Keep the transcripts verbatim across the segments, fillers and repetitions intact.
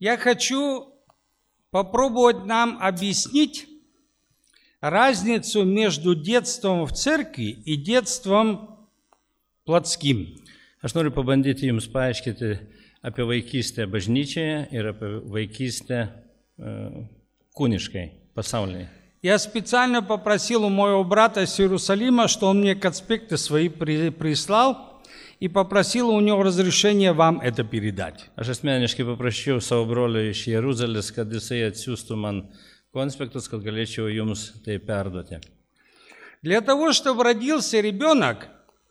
Я хочу попробовать нам объяснить разницу между детством в церкви и детством плотским. Aš noriu pabandyti jums paaiškinti apie vaikystę bažnyčioje ir apie vaikystę uh, kūniškai, pasaulyje. Я специально попросил у моего брата из Иерусалима, что он мне конспекты свои прислал, и попросил у него разрешения вам это передать. Aš asmeniškai paprašiau savo brolio iš Jeruzalės, kad jisai atsiųstų man konspektus, kad galėčiau jums tai perduoti. Для того, чтобы родился ребенок,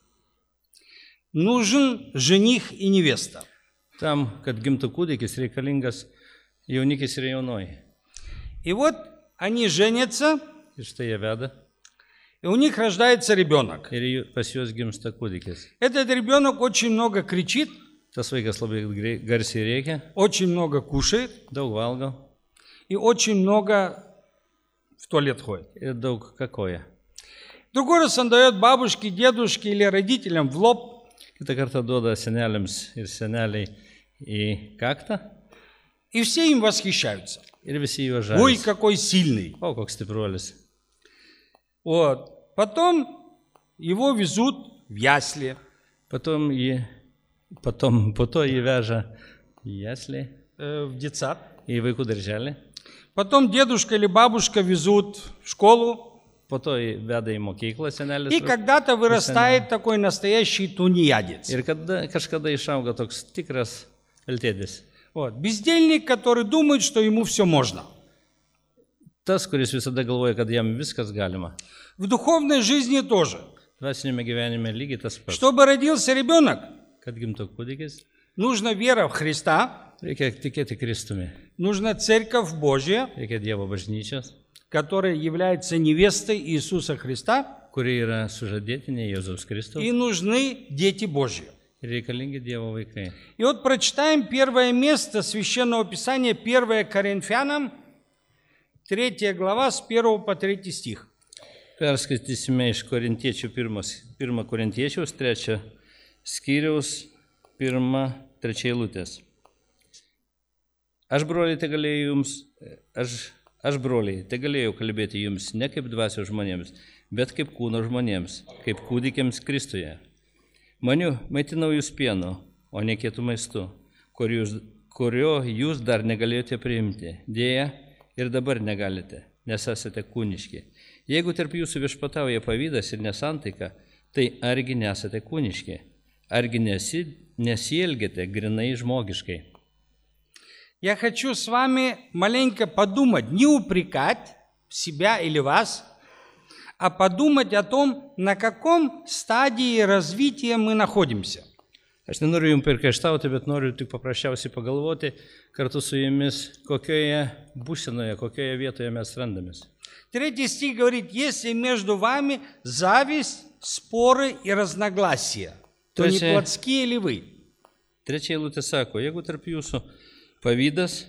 нужен жених и невеста. Tam, kad gimtų kūdikis, reikalingas jaunikis ir jaunoji. И вот они женятся, ir štai jie veda, и у них рождается ребенок. ir pas juos gimsta kūdikis. Этот ребенок очень много кричит, Tas vaikas labai garsiai rėkia, очень много кушает daug valgo и очень много в туалет ходит. ir daug kakoja. Другой раз он дает бабушке, дедушке или родителям в лоб. Kitą kartą duoda seneliams ir seneliai į kaktą. И все им восхищаются. Ir visi juo Ой, žavisi. какой сильный. O, koks stipruolis. Вот. Потом его везут в ясли. Potom jį, potom, po to jį veža į jaslį, э, в детсад. į vaikų darželį. Потом дедушка или бабушка везут в школу. Po to jį veda į mokyklą senelis. И когда-то вырастает такой настоящий тунеядец. Ir kada, kažkada išauga toks tikras altėdis. Вот. Бездельник, который думает, что ему все можно. Tas, kuris visada galvoja, kad jam viskas galima. В духовной жизни тоже. Dvasinėme gyvenime lygiai tas pats. Чтобы родился ребенок, Kad gimtų kūdikis, нужна вера в Христа, reikia tikėti Kristumi. нужна церковь Божья, Reikia Dievo bažnyčios, которая является невестой Иисуса Христа, kuri yra sužadėtinė Jėzaus Kristaus. и нужны дети Божьи. Ir reikalingi Dievo vaikai. И вот прочитаем первое место Священного Писания, первое Коринфянам, третья глава, с первого по третий стих. Perskaitysime iš Korintiečių pirmas, pirmą Korintiečiaus, trečią skyriaus, pirmą, trečią eilutės. Aš, broliai, tai galėjau jums, aš, aš, broliai, tai galėjau kalbėti jums ne kaip dvasios žmonėms, bet kaip kūno žmonėms, kaip kūdikiams Kristuje. Maniu, maitinau jūs pienu, o ne kietų maistu, kur jūs, kurio jūs dar negalėjote priimti. Dėja, ir dabar negalite, nes esate kūniški. Jeigu tarp jūsų viešpatauja pavydas ir nesantaika, tai argi nesate kūniški? Argi nesi, nesielgiate grynai žmogiškai? Я хочу с вами маленько подумать, не упрекать себя или вас, а подумать о том, на каком стадии развития мы находимся. Aš nenoriu jums priekaištauti, bet noriu tik paprasčiausiai pagalvoti kartu su jumis, kokioje būsenoje, kokioje vietoje mes randamės. Третий стих говорит, если между вами зависть, споры и разногласия, то не плотские ли вы? Trečia eilutė sako, jeigu tarp jūsų pavydas,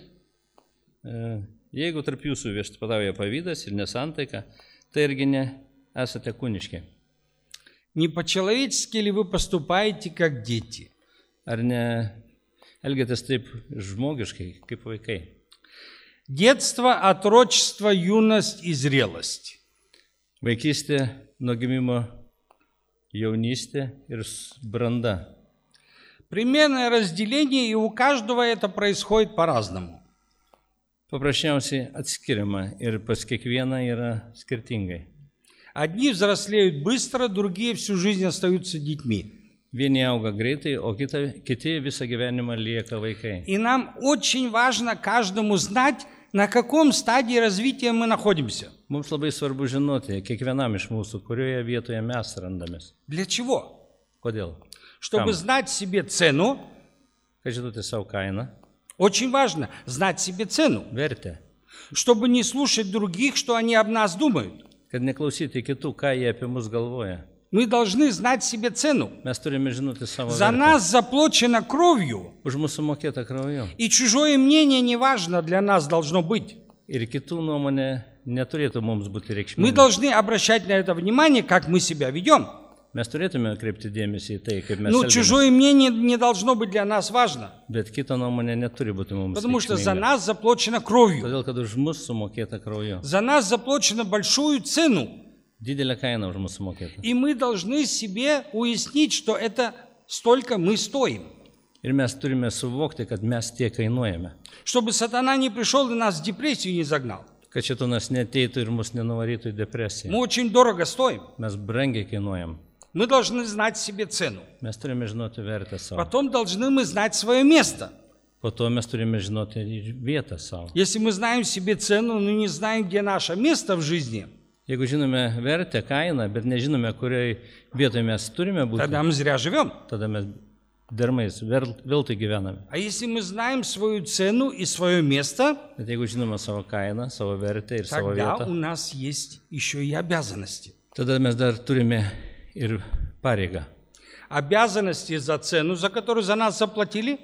jeigu tarp jūsų viešpatauja pavydas ir nesantaika, tai irgi ne esate kūniški. Не по-человечески ли вы поступаете, как дети? Ar ne elgiatės taip žmogiškai, kaip vaikai? Детство, отрочество, юность и зрелость. Vaikystė, nuo gimimo jaunystė ir branda. Примерное разделение, и у каждого это происходит по-разному. Paprasčiausiai atskiriama ir pas kiekvieną yra skirtingai. Одни взрослеют быстро, другие всю жизнь остаются детьми. Vieni auga greitai, o kita, kiti visą gyvenimą lieka vaikai. И нам очень важно каждому знать, на каком стадии развития мы находимся. Mums labai svarbu žinoti, kiekvienam iš mūsų, kurioje vietoje mes randamės. Для чего? Kodėl? Чтобы Kam? знать себе цену, Kad žinote savo kainą, очень важно знать себе цену. vertę. Чтобы не слушать других, что они об нас думают. Kad neklausyti kitų, ką jie apie mus galvoja. Мы должны знать себе цену. Mes turime žinoti savo За vertę. нас заплачено кровью, Už mūsų mokėtą krauju. и чужое мнение неважно для нас должно быть. Ir kitų nuomonė neturėtų mums būti Мы reikšminga. должны обращать на это внимание, как мы себя ведем. Mes turėtume kreipti dėmesį į tai, kaip mes Ну, elgiamės. чужое мнение не должно быть для нас важно, Bet kito nuomonė neturi būti mums потому что за reikšminga. нас заплачено кровью. Todėl, kad už mus sumokėta krauju. За нас заплачено большую цену. Didelė kaina už mūsų sumokėta. И мы должны себе уяснить, что это столько мы стоим. Ir mes turime suvokti, kad mes tiek kainuojame. Чтобы сатана не пришел и нас в депрессию не загнал. Kad šitonas neteitų ir mus nenuvarytų į Мы depresiją. очень дорого стоим. Mes brangiai kainuojam. Мы должны знать себе цену. Mes turime žinoti vertę savo. Потом должны мы знать свое место. Po to mes turime žinoti ir vietą savo. Если мы знаем себе цену, но не знаем, где наше место в жизни, Jeigu žinome vertę, kainą, bet nežinome, kuriai vietoje mes turime būti, тогда мы зря живем. tada mes dermais vėl- veltui gyvename. А если мы знаем свою цену и свое место, Bet jeigu žinome savo kainą, savo vertę ir savo тогда vietą, у нас есть еще и обязанности. tada mes dar turime ir pareigą. Обязанности за цену, за которую за нас заплатили,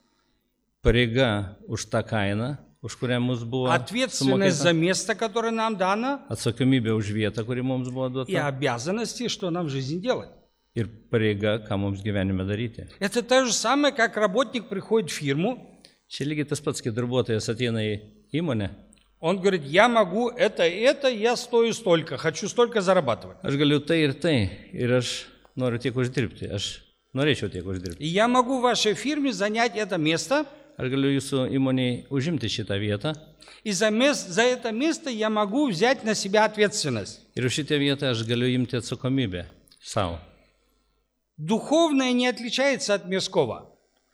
Pareiga už tą kainą, už kurią mums buvo ответственность за sumokėta, место, которое нам дано, atsakomybė už vietą, kuri mums buvo и duota, обязанности, что нам в жизни делать. ir pareiga, ką mums gyvenime daryti. Это то же самое, как работник приходит в фирму, Čia lygiai tas pats, kai darbuotojas ateina į įmonę, он говорит, я могу это и это, я стою столько, хочу столько зарабатывать. aš galiu tai ir tai, ir aš noriu tiek uždirbti, aš norėčiau tiek uždirbti. И я могу в вашей фирме занять это место, Aš galiu jūsų įmoniai užimti šitą vietą и за, мес- за это место я могу взять на себя ответственность. ir už šitą vietą aš galiu imti atsakomybę savo. Духовное не отличается от мирского.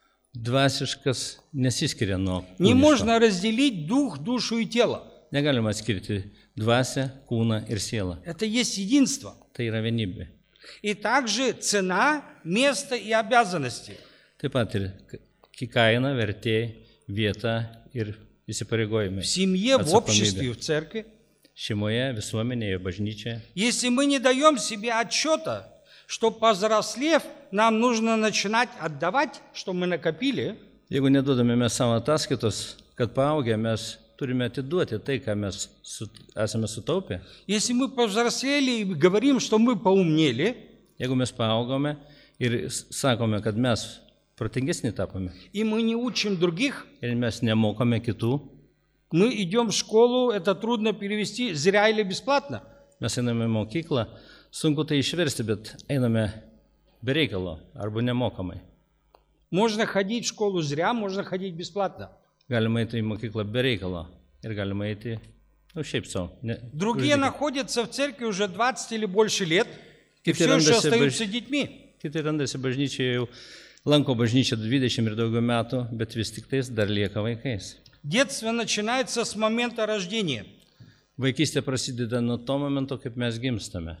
Dvasiškas nesiskiria nuo Не kūniško. можно разделить дух, душу и тело. Negalima atskirti dvasę, kūną ir sielą. Это есть единство. Tai yra vienybė. И также цена, место и обязанности. Taip pat ir k- kaina, vertė, vieta ir įsipareigojimai. В семье, в Отцу обществе, помибе. в церкви. Šeimoje, visuomenėje, bažnyčioje. Если мы не даем себе отчета, что повзрослев, нам нужно начинать отдавать, что мы накопили, Jeigu neduodame mes savo ataskaitos, kad paaugę mes turime atiduoti tai, ką mes su, esame sutaupę. если мы повзрослели и говорим, что мы поумнели, Jeigu mes paaugome ir s- sakome, kad mes protingesni tapome и мы не учим других, ir mes nemokame kitų, мы идем в школу, это трудно перевести, зря или бесплатно. mes einame į mokyklą, sunku tai išversti, bet einame be reikalo arba nemokamai. Можно ходить в школу зря, можно ходить бесплатно. Galima eiti į mokyklą be reikalo ir galima eiti, nu šiaip savo. Ne, Другие už dyką. находятся в церкви уже двадцать или больше лет, и Кипи все еще рандasi остаются baž- детьми. Kiti randasi bažnyčioje jau, lanko bažnyčią dvidešimt ir daugiau metų, bet vis tik tais dar lieka vaikais. Детство начинается с момента рождения. Vaikystė prasideda nuo to momento, kaip mes gimstame.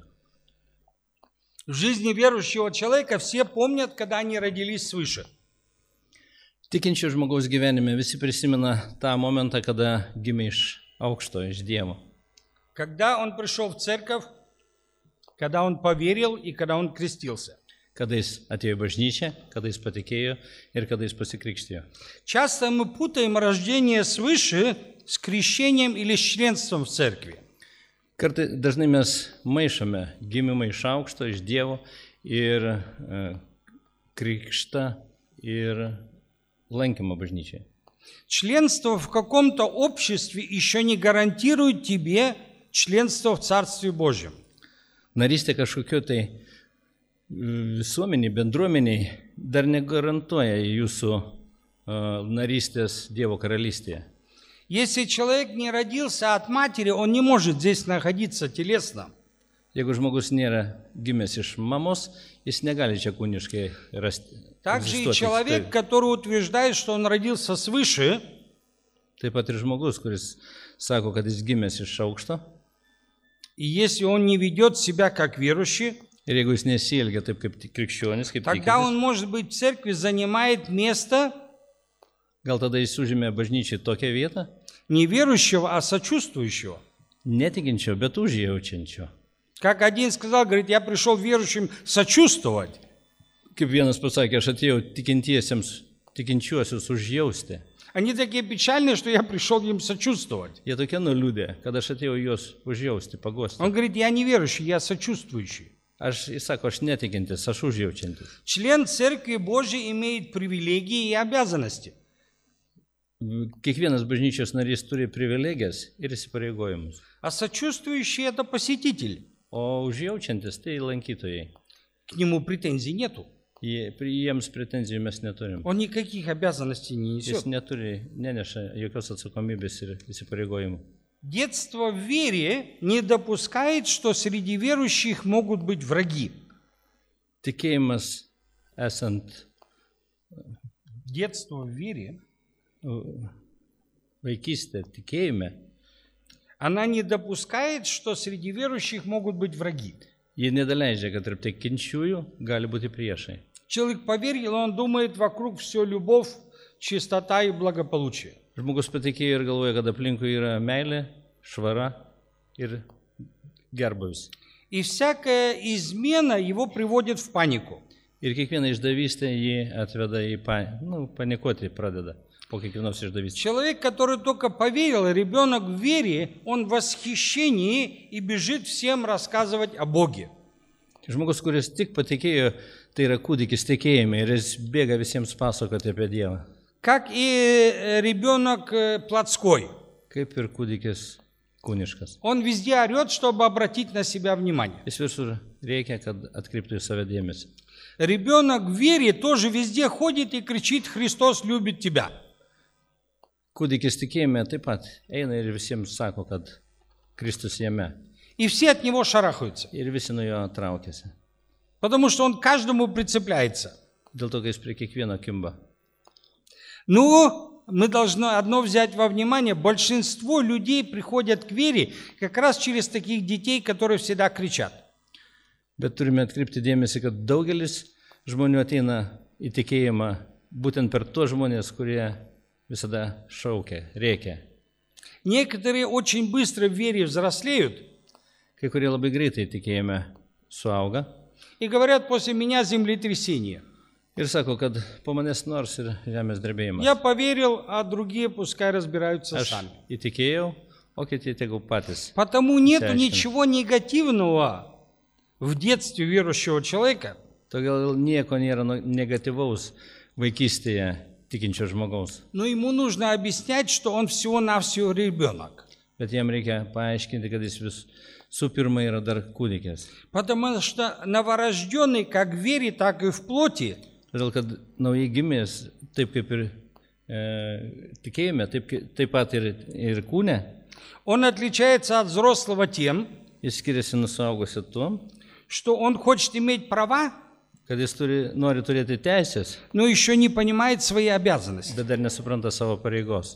В жизни верующего человека все помнят, когда они родились свыше. Tikinčio žmogaus gyvenime visi prisimena tą momentą, kada gimė iš aukšto, iš Dievo. Когда он пришел в церковь, когда он поверил и когда он крестился. Kada jis atėjo į bažnyčią, kada jis patikėjo ir kada jis pasikrikštijo. Часто мы путаем рождение свыше с крещением или с членством в церкви. Kartai dažnai mes maišome gimimą iš aukšto, iš Dievo ir e, krikštą ir lankymą bažnyčiai. Членство в каком-то обществе еще не гарантирует тебе членство в Царстве Божьем. Narystė kažkokio tai e, visuomeniai, bendruomeniai dar negarantuoja jūsų e, narystės Dievo karalystėje. Если человек не родился от матери, он не может здесь находиться телесно. Jeigu žmogus nėra gimęs iš mamos, jis negali čia kūniškai rasti. Также и egzistuoti. человек, который утверждает, что он родился свыше, Taip pat ir žmogus, kuris sako, kad jis gimęs iš aukšto. и если он не ведет себя как верующий, Ir jeigu jis nesielgia taip kaip tik krikščionis, kaip тогда tikintis, он, может быть, в церкви занимает место gal tada jis užėmė bažnyčiai tokią vietą, не верующего, а сочувствующего. netikinčio, bet užjaučiančio. Как один сказал, говорит, я пришел верующим сочувствовать. Kaip vienas pasakė, aš atėjau tikintiesiems, tikinčiuosius užjausti. Они такие печальные, что я пришел им сочувствовать. Jie tokie nuliūdė, kad aš atėjau juos užjausti, paguosti. Он говорит, я не верующий, я сочувствующий. Aš, jis sako, aš netikintis, aš užjaučiantis. Член Церкви Божьей имеет привилегии и обязанности. Kiekvienas bažnyčios narys turi privilegijas ir įsipareigojimus. А сочувствующий – это посетитель. O užjaučiantis tai lankytojai. К нему претензий нету. Jie, jiems pretenzijų mes neturim. Он никаких обязанностей не Jis несет. neturi, neneša jokios atsakomybės ir įsipareigojimų. Детство в вере не допускает, что среди верующих могут быть враги. Tikėjimas esant Детство в вере, vaikystė, tikėjime, она не допускает, что среди верующих могут быть враги. jie nedaleidžia, kad tarp tikinčiųjų gali būti priešai. Человек поверил, он думает, вокруг все любовь, чистота и благополучие. Žmogus patikėjo ir galvoja, kad aplinkui yra meilė, švara ir gerbūvis. И всякая измена его приводит в панику. Ir kiekviena išdavystė jį atveda į pa, nu, panikuoti pradeda po kiekvienos išdavystės. Человек, который только поверил, ребенок в вере, он в восхищении и бежит всем рассказывать о Боге. Žmogus, kuris tik patikėjo, tai yra kūdikis tikėjime ir jis bėga visiems pasakoti apie Dievą. Как и ребенок плотской. Kaip ir kūdikis kūniškas. Он везде орет, чтобы обратить на себя внимание. Jis visur reikia, kad atkreiptų į save dėmesį. Ребенок в вере тоже везде ходит и кричит: «Христос любит тебя». Kūdikis tikėjime taip pat eina ir visiems sako, kad Kristus jame. И все от него шарахаются, Ir visi nuo jo traukiasi. потому что он к каждому прицепляется. Dėl to, kad jis prie kiekvieno kimba. Но мы должны одно взять во внимание: большинство людей приходят к вере как раз через таких детей, которые всегда кричат. Bet turime atkreipti dėmesį, kad daugelis žmonių ateina į tikėjimą būtent per tuos žmonės, kurie visada šaukia, rėkia. Некоторые очень быстро в вере взрослеют Kai kurie labai greitai tikėjime suauga и говорят: «После меня землетрясение». ir sako, kad po manęs nors ir žemės drebėjimas. Я поверил, а другие пускай разбираются Aš сами. įtikėjau, o kiti tegul patys. Потому нет Сящим. ничего негативного в детстве верующего человека, Todėl nieko nėra nu- negatyvaus vaikystėje tikinčio žmogaus. но ему нужно объяснять, что он всего-навсего ребенок. Bet jam reikia paaiškinti, kad jis visų pirma yra dar kūdikis. Потому что новорожденный как в вере, так и в плоти Todėl, kad naujai gimęs, taip kaip ir e, tikėjime, taip, ki- taip pat ir, ir kūne, он отличается от взрослого тем, jis skiriasi nuo suaugusio tuo, что он хочет иметь права, kad jis turi, nori turėti teisės, но еще не понимает свои обязанности. bet dar nesupranta savo pareigos.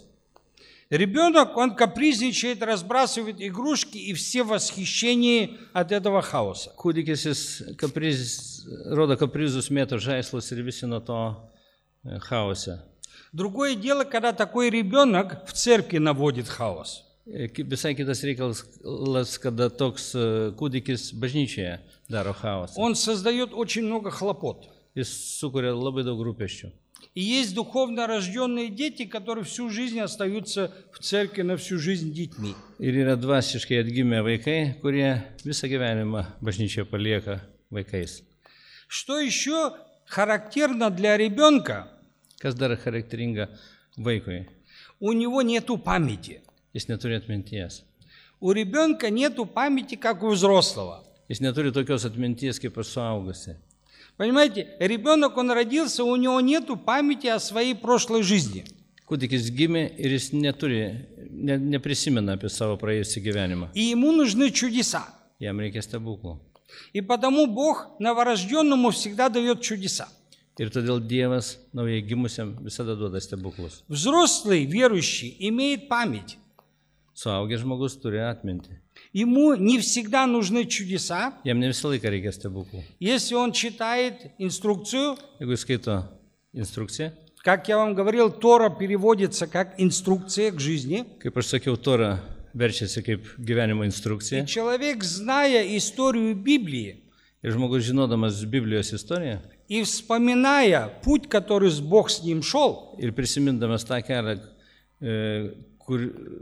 Ребенок, он капризничает, разбрасывает игрушки, и все в восхищении от этого хаоса. Kūdikis jis kapriz, rodo kaprizus, mėto žaislus ir visi nuo to e, chaose. Другое дело, когда такой ребенок в церкви наводит хаос. E, ki- Visai kitas reikalas, kada toks e, kūdikis bažnyčioje daro chaosą. Он создает очень много хлопот. Jis sukuria labai daug rūpesčių. И есть духовно рожденные дети, которые всю жизнь остаются в церкви, на всю жизнь детьми. Ir yra dvasiškai atgimę vaikai, kurie visą gyvenimą bažnyčioje palieka vaikais. Что еще характерно для ребенка? Kas dar charakteringa vaikui? У него нету памяти. Jis neturi atminties. У ребенка нету памяти, как у взрослого. Jis neturi tokios atminties kaip pas suaugusi. Понимаете, ребенок, он родился, у него нету памяти о своей прошлой жизни. Kūdikis gimė ir jis neturi, ne, neprisimena apie savo praėjusį gyvenimą. И ему нужны чудеса. Jam reikia stebuklų. И потому Бог новорожденному всегда дает чудеса. Ir todėl Dievas naujai gimusiam visada duoda stebuklus. Взрослый верующий имеет память. Suaugęs žmogus turi atminti. Ему не всегда нужны чудеса. Jam ne visą laiką reikia stebuklų. Если он читает инструкцию, Jeigu jis skaito instrukciją, как я вам говорил, Тора переводится как инструкция к жизни. kaip aš sakiau, Tora verčiasi kaip gyvenimo И instrukcija. человек, зная историю Библии Ir žmogus žinodamas Biblijos istoriją и вспоминая путь, который Бог с ним шел, ir prisimindamas tą kelią, e, kur,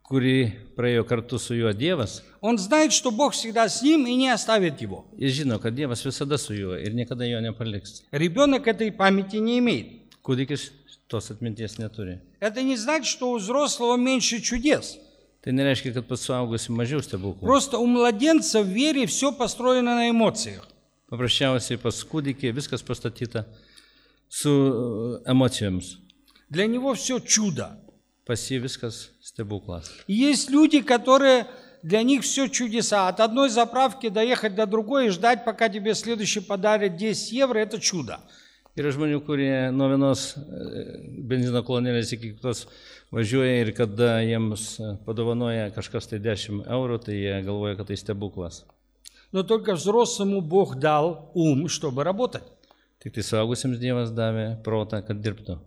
kurį praėjo kartu su juo Dievas, он знает, что Бог всегда с ним и не оставит его. jis žino, kad Dievas visada su juo ir niekada jo nepaliks. Ребенок этой памяти не имеет. Kūdikis tos atminties neturi. Это не значит, что у взрослого меньше чудес. Tai nereiškia, kad pas suaugusi mažiau stebuklų. Просто у младенца в вере все построено на эмоциях. Paprasčiausiai pas kūdikį viskas pastatyta su emocijomis. Для него все чудо. Pas jį viskas stebuklas. И есть люди, которые, для них все чудеса. От одной заправки доехать до другой и ждать, пока тебе следующий подарит десять евро, это чудо. Yra žmonių, kurie nuo vienos benzino kolonėlės iki kitos važiuoja ir kada jiems padovanoja kažkas tai dešimt eurų, tai jie galvoja, kad tai stebuklas. Но только взрослому Бог дал ум, чтобы работать. Tik tai suaugusiems Dievas davė protą, kad dirbtų.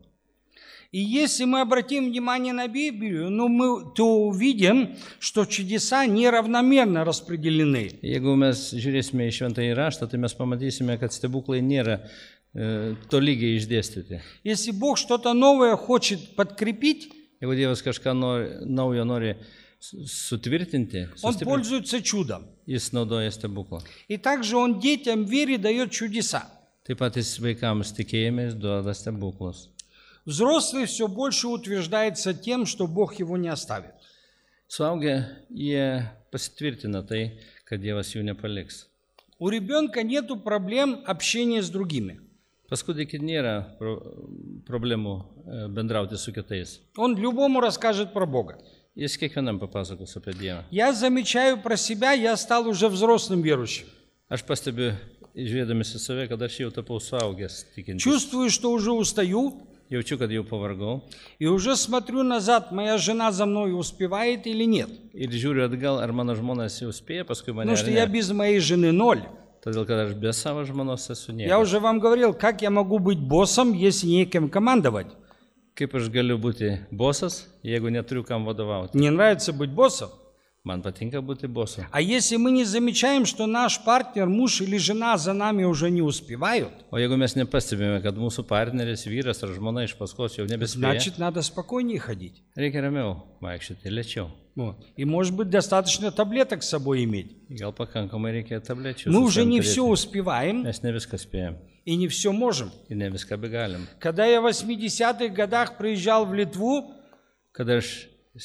И если мы обратим внимание на Библию, ну, мы, то увидим, что чудеса неравномерно распределены. Jeigu mes žiūrėsime į šventąjį raštą, tai mes pamatysime, kad stebuklai nėra e, tolygiai išdėstyti. Если Бог что-то новое хочет подкрепить, Jeigu Dievas kažką nori, naujo nori sutvirtinti, Он sustiprinti, пользуется чудом. jis naudoja stebuklą. И также Он детям в вере дает чудеса. Taip pat jis vaikams tikėjimais duoda stebuklus. Взрослый все больше утверждается тем, что Бог его не оставит. Suaugę, jie pasitvirtina tai, kad Dievas jų nepaliks. У ребенка нет проблем общения с другими. Pas kūdikį nėra pro, problemų e, bendrauti su kitais. Он любому расскажет про Бога. Jis kiekvienam papasakos apie Dievą. Я замечаю про себя, я стал уже взрослым верующим. Aš pastebiu, žiūrėdamas į save, kad aš jau tapau suaugęs tikintis. Чувствую, что уже устаю, Jaučiu, kad jau pavargau и уже смотрю назад, моя жена за мной успевает или нет. ir žiūriu atgal, ar mano žmonas jau spėja paskui mane Потому ar что я ne. без моей жены ноль. Todėl, kad aš be savo žmonos esu Я niekas. уже вам говорил, как я могу быть боссом, если некем командовать. Kaip aš galiu būti bosas, jeigu neturiu kam vadovauti? Мне нравится быть боссом. Man patinka būti bosu. А если мы не замечаем, что наш партнер, муж или жена за нами уже не успевают, O jeigu mes nepastebime, kad mūsų partneris, vyras ar žmona iš paskos jau nebespėja, значит, надо спокойнее ходить. reikia ramiau vaikščioti, lėčiau. Вот. И, может быть, достаточно таблеток с собой иметь. Gal pakankamai reikia tablečių. Мы su уже savim не turėti. все успеваем Mes ne viską spėjom и не все можем. ir ne viską begalim. Когда я в восьмидесятых годах приезжал в Литву, Kada aš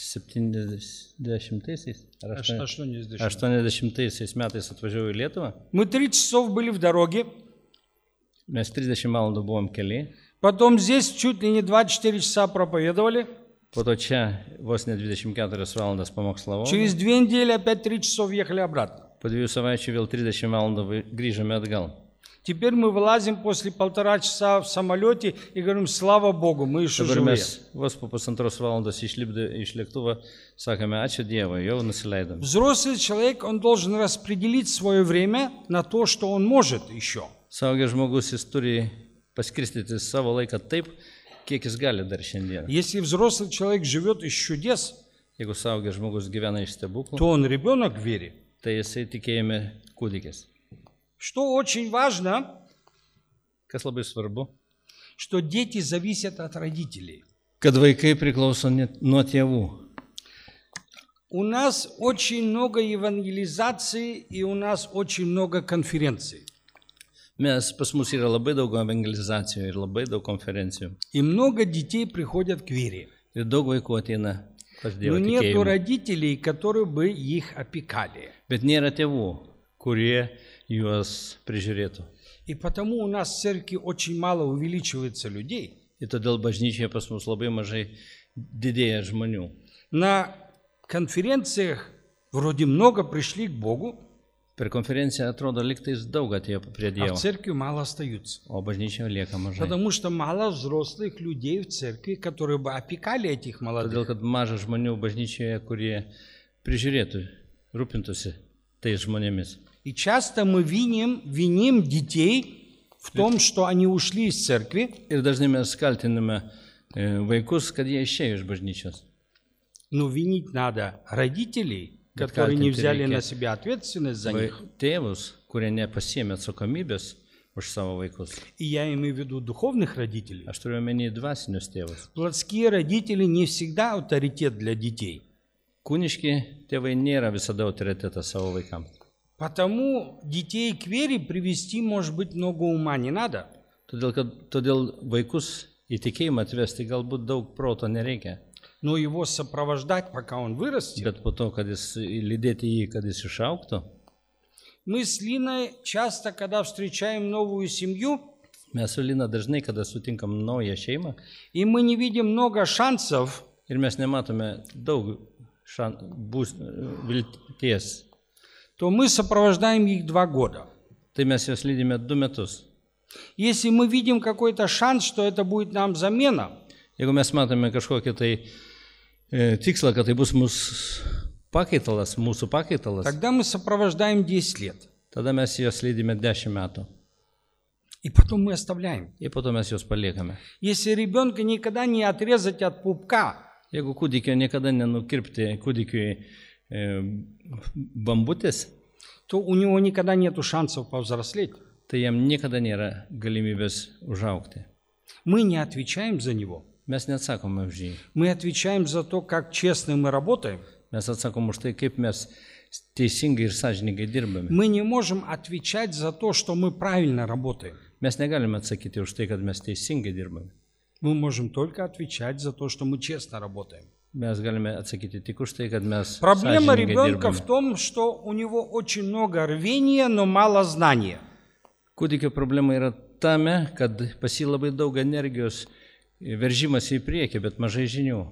septyniasdešimtaisiais ar а что, а что не здесь? aštuoniasdešimtaisiais metais atvažiavau į Lietuvą, Мы тридцать часов были в дороге, mes trisdešimt valandų buvom keli, потом здесь чуть ли не двадцать четыре часа проповедовали, po to čia vos ne dvidešimt keturias valandas pamokslavau, через две недели опять три часов ехали обратно. po dviejų savaičių vėl trisdešimt valandų vai- grįžome atgal. Теперь мы вылазим после полтора часа в самолете и говорим, слава Богу, мы еще Dabar живые. mes vos po pusantros valandos išlipdę iš lėktuvo sakome, ačiū Dievui, jau nusileidom. Взрослый человек, он должен распределить свое время на то, что он может еще. Suaugęs žmogus, jis turi paskirstyti savo laiką taip, kiek jis gali dar šiandien. Если взрослый человек живет из чудес, Jeigu suaugęs žmogus gyvena iš stebuklų, то он ребенок в вере. tai jisai tikėjime kūdikis. Что очень важно, Kas labai svarbu, что дети зависят от родителей. kad vaikai priklauso net nuo tėvų. У нас очень много евангелизации и у нас очень много конференций. Mes pas mus yra labai daug evangelizacijų ir labai daug konferencijų. И много детей приходят к вере. Ir daug vaikų ateina pas Но Dievą нету tikėjimą. родителей, которые бы их опекали. Bet nėra tėvų, kurie juos prižiūrėtų. И потому у нас в церкви очень мало увеличивается людей. Ir todėl bažnyčioje pas mus labai mažai didėja žmonių. На конференциях вроде много пришли к Богу, Per konferenciją atrodo, liktais daug atėjo prie а в Dievo, церкви мало остаются. o bažnyčioje lieka mažai. Потому что мало взрослых людей в церкви, которые бы опекали этих молодых. Todėl, kad maža žmonių bažnyčioje, kurie prižiūrėtų, rūpintųsi tais žmonėmis. И часто мы виним, виним детей в том, что они ушли из церкви, Ir dažnai mes kaltiname e, vaikus, kad jie išėjo iš bažnyčios. но винить надо родителей, Bet которые не kaltinti взяли reikia на себя ответственность за Vai, них. tėvus, kurie nepasiėmė atsakomybės už savo vaikus. И я имею в виду духовных родителей. Aš turiu omeny dvasinius tėvus. Плотские родители не всегда авторитет для детей. Kūniški tėvai nėra visada autoritetas savo vaikams. Потому детей к вере привести, может быть, много ума не надо. Todėl, kad, todėl vaikus į tikėjimą atvesti galbūt daug proto nereikia. Но его сопровождать, пока он вырастет. Bet po to, kad jis lydėti jį, kad jis išauktų. Мы с Линой часто, когда встречаем новую семью, Mes su Lina dažnai, kada sutinkam naują šeimą, и мы не видим много шансов, ir mes nematome daug šan, bus, vilties, то мы сопровождаем их два года. tai mes juos lydime du metus. Если мы видим какой-то шанс, что это будет нам замена, Jeigu mes matome kažkokį tai e, tikslą, kad tai bus mūsų pakaitalas, mūsų pakaitalas, тогда мы сопровождаем десять лет. tada mes juos lydime dešimt metų. И потом мы оставляем. Ir po to mes juos paliekame. Если ребенка никогда не отрезать от пупка, Jeigu kūdikio niekada nenukirpti kūdikiui e, bambutės, то у него никогда нету шансов повзрослеть. tai jam niekada nėra galimybės užaukti. Мы не отвечаем за него. Mes neatsakome už jį. Мы отвечаем за то, как честно мы работаем. Mes atsakom už tai, kaip mes teisingai ir sąžiningai dirbame. Мы не можем отвечать за то, что мы правильно работаем. Mes negalime atsakyti už tai, kad mes teisingai dirbame. Мы можем только отвечать за то, что мы честно работаем. Mes galime atsakyti tik už tai, kad mes Проблема sąžiningai ребенка в dirbame. том, что у него очень много рвения, но мало знания. Kūdikio problema yra tame, kad pas jį labai daug energijos veržimas į priekį, bet mažai žinių.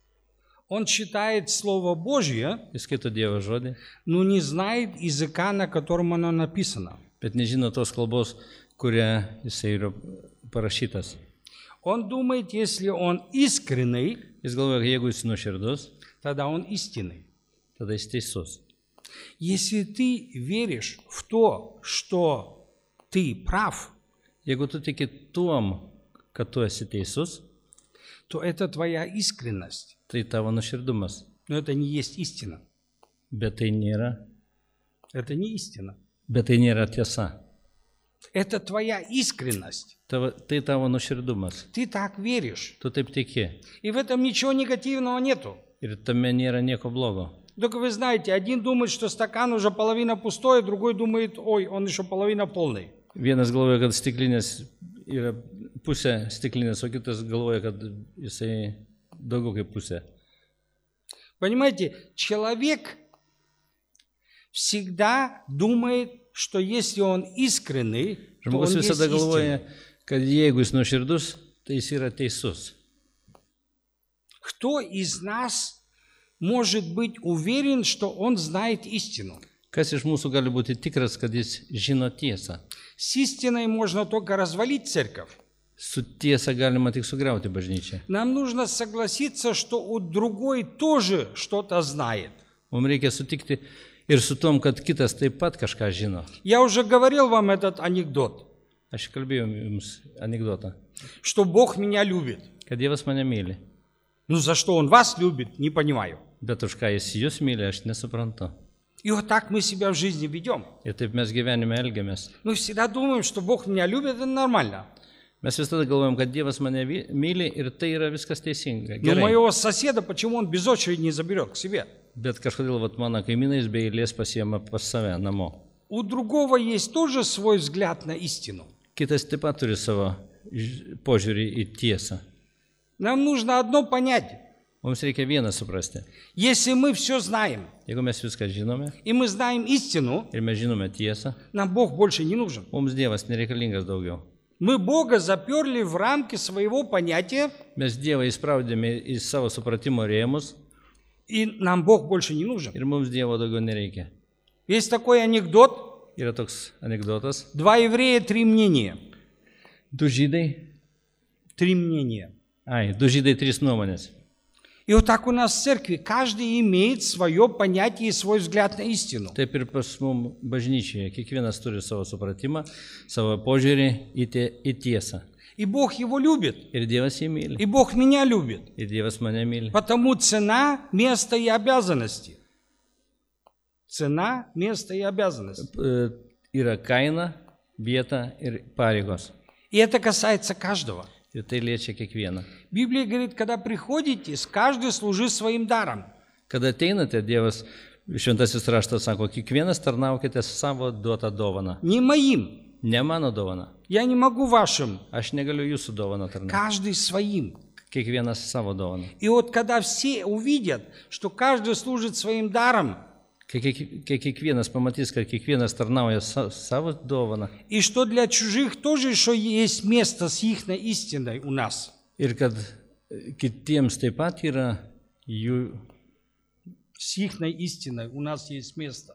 Он читает Слово Божье, Jis skaito Dievo žodį, но не знает языка, на котором оно написано. bet nežino tos kalbos, kuria jisai yra parašytas. Он думает, если он искренний, Jis galvoja, kad jeigu jis nuoširdus, тогда он истинный. tada jis teisus. Если ты веришь в то, что ты прав, Jeigu tu tiki tuom, kad tu esi teisus, то это твоя искренность. tai tavo nuoširdumas. Но это не есть истина. Bet tai nėra, Это не истина. bet tai nėra tiesa. Это твоя искренность. Tavo, tai tavo nuoširdumas. Ты так веришь. Tu taip tiki. И в этом ничего негативного нету. Ir tame nėra nieko blogo. Только вы знаете, один думает, что стакан уже половина пустой, другой думает, ой, он еще половина полный. Vienas galvoja, kad stiklinės yra pusė stiklinės, o kitas galvoja, kad jisai daugiau kaip pusė. Понимаете, человек всегда думает, что если он искренний, то он Žmogus есть visada galvoja, истина. kad jeigu jis nuoširdus, tai jis yra teisus. Кто из нас может быть уверен, что он знает истину? Kas iš mūsų gali būti tikras, kad jis žino tiesą? С истиной можно только развалить церковь. Su tiesa galima tik sugriauti bažnyčią. Нам нужно согласиться, что у другой тоже что-то знает. Mums reikia sutikti ir su tom, kad kitas taip pat kažką žino. Я уже говорил вам этот анекдот, Aš kalbėjau jums anekdotą, что Бог меня любит. kad Dievas mane myli. Ну, за что Он вас любит, не понимаю. Bet už ką jis jūs myli, aš nesuprantu. И вот так мы себя в жизни ведем. Ir taip mes gyvenime elgiamės. Мы всегда думаем, что Бог меня любит, это нормально. Mes visada galvojam, kad Dievas mane vi- myli ir tai yra viskas teisinga. Но Gerai. моего соседа, почему он без очереди не заберет к себе? Bet kažkodėl vat, mano kaimynais be eilės pasiema pas save namo. У другого есть тоже свой взгляд на истину. Kitas taip pat turi savo ž- požiūrį į tiesą. Нам нужно одно понять. Mums reikia vieną suprasti. Если мы все знаем, Jeigu mes viską žinome и мы знаем истину, ir mes žinome tiesą, нам Бог больше не нужен. mums Dievas nereikalingas daugiau. Мы Бога заперли в рамки своего понятия, Mes Dievą įspraudėme į savo supratimo rėmus и нам Бог больше не нужен. ir mums Dievo daugiau nereikia. Есть такой анекдот, Yra toks anekdotas. два еврея, три мнения. Du žydai. Три мнения. Ai, du žydai, trys nuomonės. И вот так у нас в церкви каждый имеет свое понятие и свой взгляд на истину. Taip ir pas mum bažnyčioje. Kiekvienas turi savo supratimą, savo požiūrį į, tie, į tiesą. И Бог его любит, Ir Dievas jį myli. и Бог меня любит. Ir Dievas mane myli. Потому цена, место и обязанности. Цена, место и обязанности. E, Yra kaina, vieta ir pareigos. И это касается каждого. Ir tai liečia kiekvieną. Библия говорит, когда приходите, каждый служи своим даром. Kada ateinate, Dievas, šventasis raštas sako, kiekvienas tarnaukite savo duotą dovaną. Не моим. Ne mano dovana. Я не могу вашим. Aš negaliu jūsų dovaną tarnauti. Каждый своим. Kiekvienas savo dovaną. И вот когда все увидят, что каждый служит своим даром, Kai kiek- kai kiekvienas pamatys, kad kiekvienas tarnauja sa- savo dovaną и что для чужих тоже еще есть место с их истиной у нас. ir kad e, kitiems taip pat yra jų, С их истиной у нас есть место.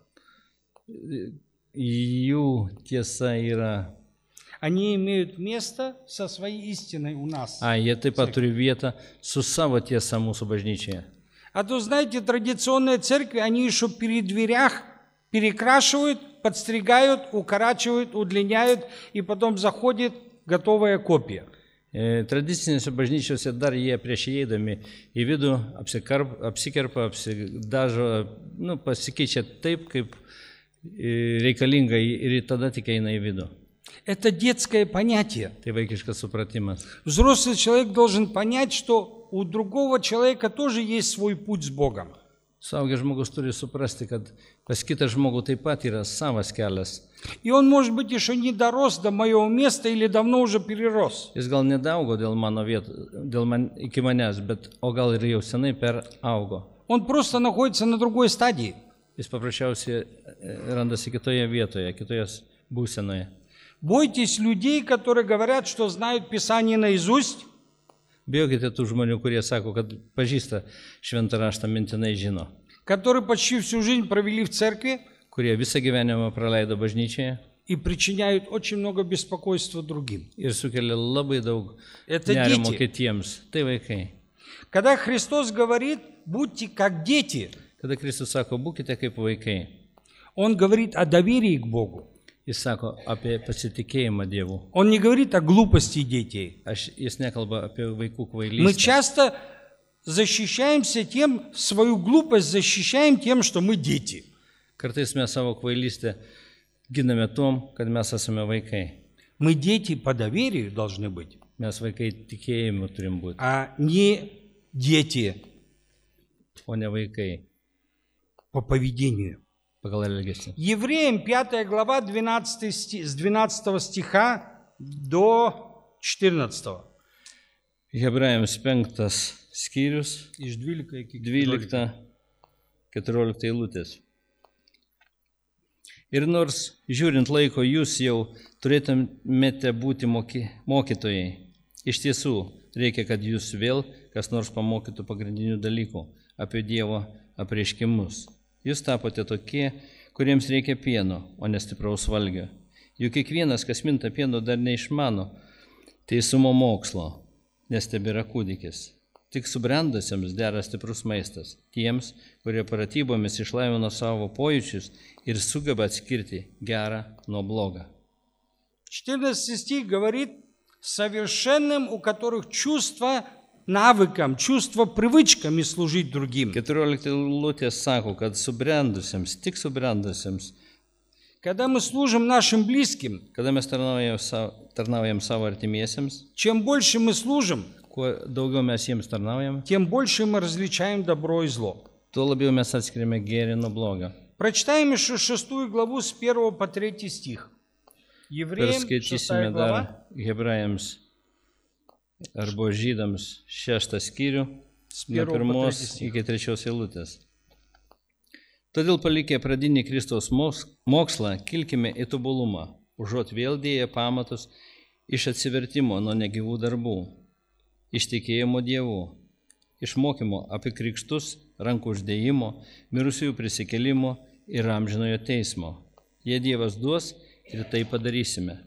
jų tiesa yra. Они имеют место со своей истиной у нас. A, jie taip pat turi vietą su savo tiesa mūsų bažnyčioje. А то, знаете, традиционные церкви, они еще при дверях перекрашивают, подстригают, укорачивают, удлиняют, и потом заходит готовая копия. E, Tradicinėse bažnyčiose dar jie prieš įeidami į vidų apsikarp- apsikerpa, apsidažo, nu, pasikeičia taip, kaip e, reikalinga ir tada tik eina į vidų. Это детское понятие. Tai vaikiškas supratimas. Взрослый человек должен понять, что у другого человека тоже есть свой путь с Богом. Suaugęs žmogus turi suprasti, kad pas kitą žmogų taip pat yra savas kelias. И он, может быть, еще не дорос до моего места или давно уже перерос. Jis gal nedaugo dėl mano vietų, dėl man, iki manęs, bet o gal ir jau senai per augo. Он просто находится на другой стадии. Jis paprasčiausiai e, randasi kitoje vietoje, kitoje s- būsenoje. Бойтесь людей, которые говорят, что знают Писание наизусть, Bijokite tų žmonių, kurie sako, kad pažįsta šventą raštą mintinai žino, которые почти всю жизнь провели в церкви kurie visą gyvenimą praleido bažnyčioje и причиняют очень много беспокойства другим. ir sukelia labai daug Это nerimo дети. kitiems. Tai vaikai. Когда Христос говорит, будьте как дети, Kada Kristus sako, būkite kaip vaikai, Он говорит о доверии к Богу. jis sako apie pasitikėjimą Dievu. Он не говорит о глупости детей. Aš, jis nekalba apie vaikų Мы kvailystę. часто защищаемся тем, свою глупость защищаем тем, что мы дети. Kartais mes savo kvailystę giname tom, kad mes esame vaikai. Мы дети по доверию должны быть, Mes vaikai tikėjimu turim būti, а не дети o ne vaikai по поведению. pagal elgesį. Евреям пятая глава двенадцатый стих, с двенадцатого стиха до четырнадцатого. Hebrajams penktas skyrius, Iš dvylika iki dvylikta, keturiolikta eilutės. Ir nors žiūrint laiko jūs jau turėtumėte būti moky, mokytojai, iš tiesų reikia, kad jūs vėl kas nors pamokytų pagrindinių dalykų apie Dievo apreiškimus. Jūs tapote tokie, kuriems reikia pieno, o ne stipraus valgio. Juk kiekvienas, kas minta pieno, dar neišmano teisumo mokslo, nes tebėra kūdikis. Tik subrendusiems dera stiprus maistas, tiems, kurie pratybomis išlaimino savo pojūčius ir sugeba atskirti gerą nuo blogo. четырнадцатый стих говорит совершенным, у которых чувство навыкам, чувство привычками служить другим. keturiolikta eilutė sako, kad subrendusiems, tik subrendusiems, Когда мы служим нашим близким, kada mes tarnaujam savo, tarnaujam savo artimiesiems, чем больше мы служим, kuo daugiau mes jiems tarnaujam, тем больше мы различаем добро и зло. tuo labiau mes atskiriame gėrį nuo blogo. Прочитаем еще шестую главу с первого по третий стих. Евреям, Perskaitysime шестая глава, dar Hebrajams arba Žydams šeštą skyrių, с nuo первого по pirmos третий стих. iki trečios eilutės. Todėl palikę pradinį Kristaus moks- mokslą, kilkime į tobulumą, užuot vėl dėję pamatus iš atsivertimo nuo negyvų darbų, iš tikėjimo Dievu, iš mokymo apie krikštus, rankų uždėjimo, mirusiųjų prisikėlimo ir amžinojo teismo. Jei Dievas duos, ir tai padarysime.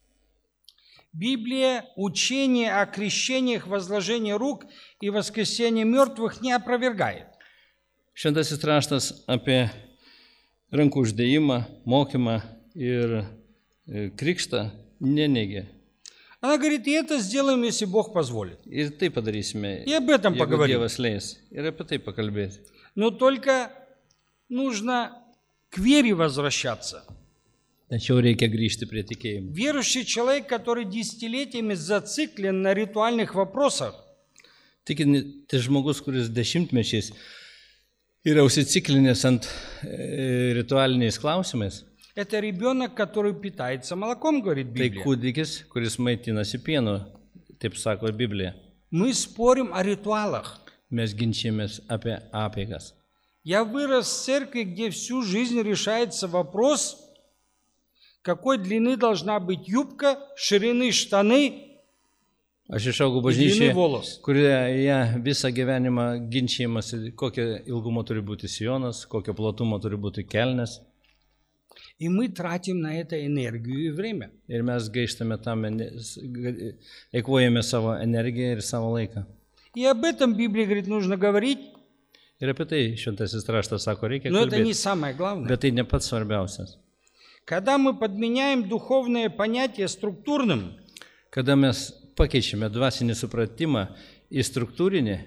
Библия учение о крещениях, возложении рук и воскресении мертвых не опровергает. Šventasis raštas apie rankų uždėjimą, mokymą ir e, krikštą neneigia. Она говорит, и это сделаем, если Бог позволит. Ir tai padarysime, И об этом jeigu поговорим. Dievas leis. Ir apie tai pakalbėti. Но только нужно к вере возвращаться. Tačiau reikia grįžti prie tikėjimo. Верующий человек, который десятилетиями зациклен на ритуальных вопросах, Tikintis žmogus, kuris dešimtmečiais yra užsiciklinęs ant e, ritualiniais klausimais, Это ребенок, который питается молоком, говорит tai Библия. kūdikis, kuris maitinasi pienu, taip sako Biblija. Мы спорим о ритуалах. Mes ginčymės apie apeigas. Я вырос в церкви, где всю жизнь решается вопрос, какой длины должна быть юбка, ширины штаны Aš išaugau и длины bažnyčioje, волос. kurioje visą gyvenimą ginčymasi, kokio ilgumo turi būti sijonas, kokio platumo turi būti kelnes. И мы тратим на это энергию и время. Ir mes gaištame tam, eikvojame savo energiją ir savo laiką. И об этом Библия говорит, нужно говорить, Ir apie tai šventasis raštas sako, reikia но это не kalbėti. самое главное. Bet tai ne pats svarbiausias. Когда мы подменяем духовное понятие структурным, Kada mes pakeičiame dvasinį supratimą į struktūrinį,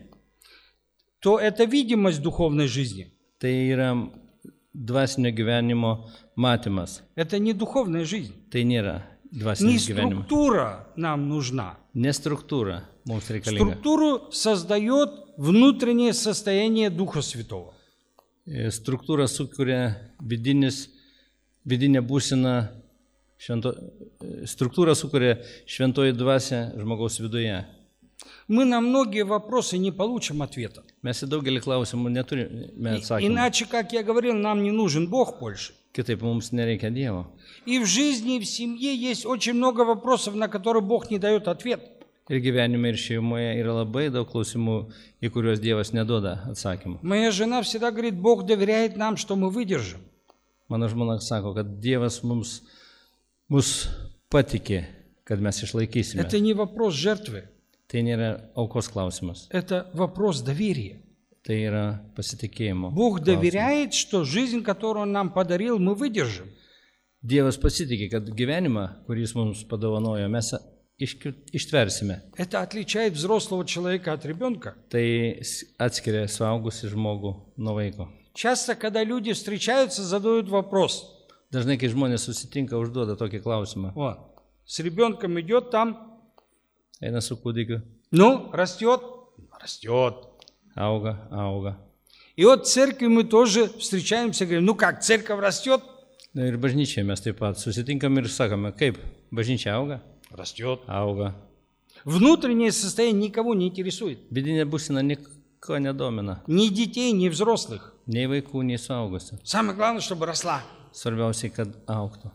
то это видимость духовной жизни. tai yra dvasinio gyvenimo matymas. Это не духовная жизнь. Tai nėra Не dvasinis gyvenimas. структура нам нужна. Ne struktūra mums reikalinga. Структуру создает внутреннее состояние Духа Святого. E, Struktūra sukuria vidinis, vidinė būsena, švento, e, struktūra sukuria šventoji dvasia žmogaus viduje. Мы на многие вопросы не получим ответа. Mes į daugelį klausimų neturime И- atsakymų. Иначе, как я говорил, нам не нужен Бог больше. Kitaip mums nereikia Dievo. И в жизни, и в семье есть очень много вопросов, на которые Бог не дает ответ. Ir gyvenime, ir šeimoje yra labai daug klausimų, į kuriuos Dievas neduoda atsakymų. Моя жена всегда говорит, Бог доверяет нам, что мы выдержим. Mano žmona sako, kad Dievas mums, mus patikė, kad mes išlaikysime. Это не вопрос жертвы, Tai nėra aukos klausimas, это вопрос доверия. tai yra pasitikėjimo. Бог klausimas. доверяет, что жизнь, которую Он нам подарил, мы выдержим. Dievas pasitikė, kad gyvenimą, kurį jis mums padovanojo, mes iški- ištversime. Это отличает взрослого человека от ребенка. Tai s- atskiria suaugusi žmogų nuo vaiko. Часто, когда люди встречаются, задают вопрос. Dažnai, kai žmonės susitinka, užduoda tokį klausimą. Вот. С ребенком идет там, Eina su kūdikiu, ну, растет, растет. auga, auga. И вот в церкви мы тоже встречаемся, говорим, ну как, церковь растет? Na ir bažnyčiai mes taip pat susitinkam ir sakome, kaip bažnyčia auga, Растет. auga. Внутреннее состояние никого не интересует. Vidinė būsena nieko nedomina. Ни детей, ни взрослых. Nei vaikų, nei suaugusių. Самое главное, чтобы росла. Svarbiausiai, kad augtų.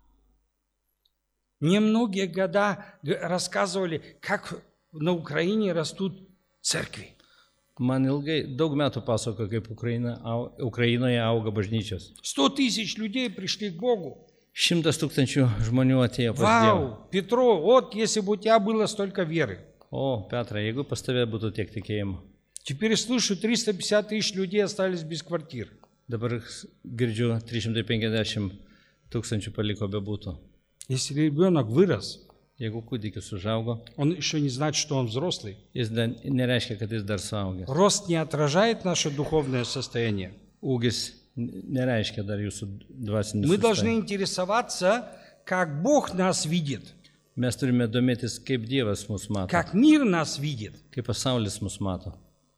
Мне многие года г- рассказывали, как на Украине растут церкви. Man ilgai, daug metų pasako, kaip Ukraina, au, Ukrainoje auga bažnyčios. Сто тысяч людей пришли к Богу. Šimtas tūkstančių žmonių atėjo pas Dievą. Вау, Петро, вот если бы у тебя было столько веры. O, Petra, jeigu pas tavę būtų tiek tikėjimo. Теперь слышу, триста пятьдесят тысяч людей остались без квартир. Dabar girdžiu, trys šimtai penkiasdešimt tūkstančių paliko be būtų. Если ребенок вырос, Jeigu kūdikis užaugo, он еще не знает, что он взрослый. jis dar, nereiškia, kad jis dar suaugęs. Рост не отражает наше духовное состояние. Ūgis nereiškia dar jūsų dvasinis. Мы должны sustojimas. интересоваться, как Бог нас видит, Mes turime domėtis, kaip Dievas mus mato, как мир нас видит. kaip pasaulis mus mato.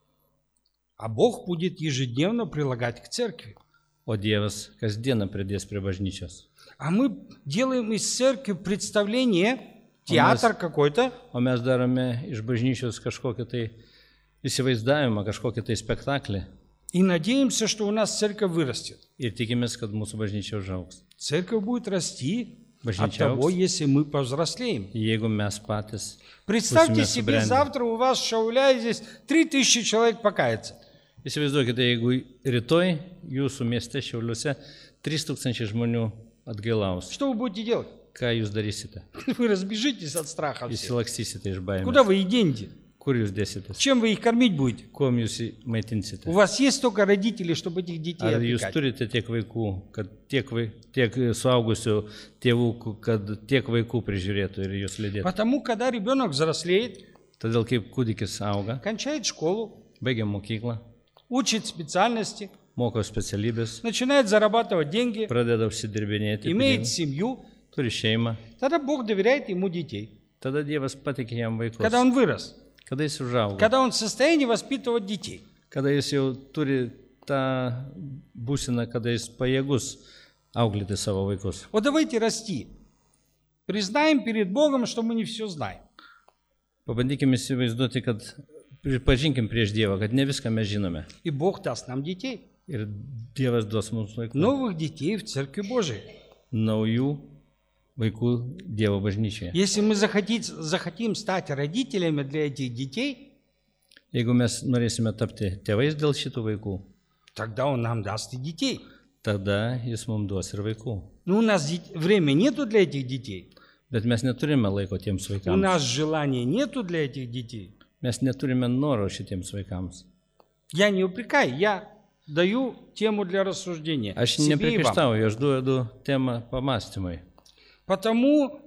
А Бог будет ежедневно прилагать к церкви. O Dievas kasdieną pridės prie bažnyčios. А мы делаем из церкви представление, театр какой-то, O mes darome iš bažnyčios kažkokį tai įsivaizdavimą, kažkokį tai spektaklį и надеемся, что у нас церковь вырастет. ir tikimės, kad mūsų bažnyčia užaugs. Церковь будет расти от Bažnyčia того, augs, если мы повзрослеем. jeigu mes patys. Представьте Būsime себе, subrendę. завтра у вас в Шауляе здесь три тысячи человек покается. Įsivaizduokite, jeigu rytoj jūsų mieste Šiauliuose trys tūkstančiai žmonių atgailaus. Что вы будете делать? Ką jūs darysite? Вы разбежитесь от страха. все. Įsilakstysite iš baimės. Куда вы их денете? Kur jūs dėsitės? Чем вы их кормить будете? Kuom jūs maitinsite? У вас есть столько родителей, чтобы этих детей Ar jūs опекать? turite tiek vaikų, kad tiek, vai, tiek suaugusių tėvų, kad tiek vaikų prižiūrėtų ir jūs lydėtų? Потому, когда ребенок взрослеет, Todėl kaip kūdikis auga, кончает школу, baigia mokyklą, учит специальности, moko specialybės, начинает зарабатывать деньги, pradeda užsidirbinėti, имеет pinigų, семью, turi šeimą, тогда Бог доверяет ему детей. tada Dievas patikė jam vaikus. Когда он вырос, Kada jis užauga, когда он в состоянии воспитывать детей. kada jis jau turi ta būsena, kada jis pajėgus auklėti savo vaikus. Вот давайте расти. Признаем перед Богом, что мы не все знаем. Pabandykime įsivaizduoti, kad pripažinkim prieš Dievą, kad ne viską mes žinome. И Бог даст нам детей. Ir Dievas duos mums vaikų. Новых детей в Церкви Божией. Naujų vaikų Dievo bažnyčioje. Если мы захотим, захотим стать родителями для этих детей, Jeigu mes norėsime tapti tėvais dėl šitų vaikų, тогда Он нам даст и детей. tada jis mums duos ir vaikų. Но у нас дет- времени нету для этих детей. Bet mes neturime laiko tiems У vaikams. нас желания нету для этих детей. Mes neturime noro šitiems vaikams. Я не упрекаю, я даю тему для рассуждения Aš себе и вам. nepriekaištauju, aš duodu temą pamastymui. Потому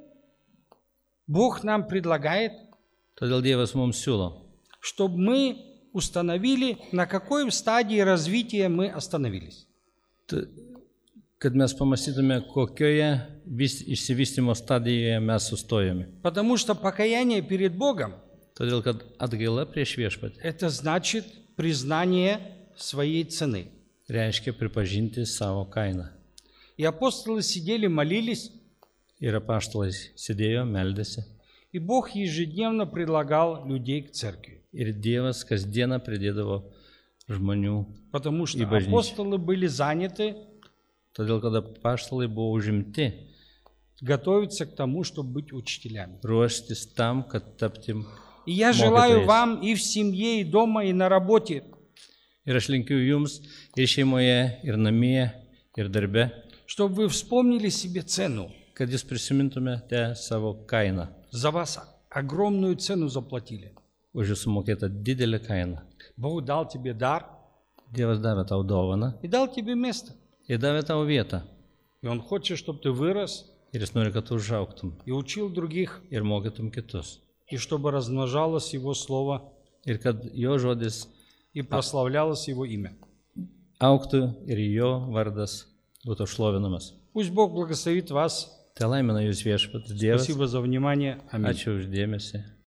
Бог нам предлагает, Todėl Dievas mums siūlo, чтобы мы установили, на какой стадии развития мы остановились. t- kad mes pamastytume, kokioje vis- išsivystymo stadijoje mes sustojame. Потому что покаяние перед Богом Todėl, kad atgaila prieš viešpatį – это значит признание своей цены. reiškia pripažinti savo kainą. И апостолы сидели, молились, Ir apaštalai sėdėjo, meldėsi. и Бог ежедневно предлагал людей к церкви. Ir Dievas kasdieną pridėdavo žmonių. Потому что И bažnyčia. апостолы были заняты Todėl, kad apaštalai buvo užimti готовиться к тому, чтобы быть учителями. ruoštis tam, kad taptim. И я желаю Mokytojais. вам и в семье, и дома, и на работе, Ir aš linkiu jums ir šeimoje, ir namie, ir darbe, чтобы вы вспомнили себе цену. kad jūs prisimintumėte savo kainą. За вас огромную цену заплатили. Už jūsų mokėtą didelę kainą. Бог дал тебе дар Dievas davė tau dovaną и дал тебе место. ir davė tau vietą. И Он хочет, чтобы ты вырос Ir jis nori, kad tu užauktum и учил других, ir mokytum kitus. и чтобы размножалось Его Слово Ir kad jo žodis и прославлялось Его имя. auktų ir jo vardas būtų šlovinamas. Пусть Бог благословит вас. Tai laimina jūs viešpats Dievas. Спасибо за внимание. Аминь. Ačiū už dėmesį.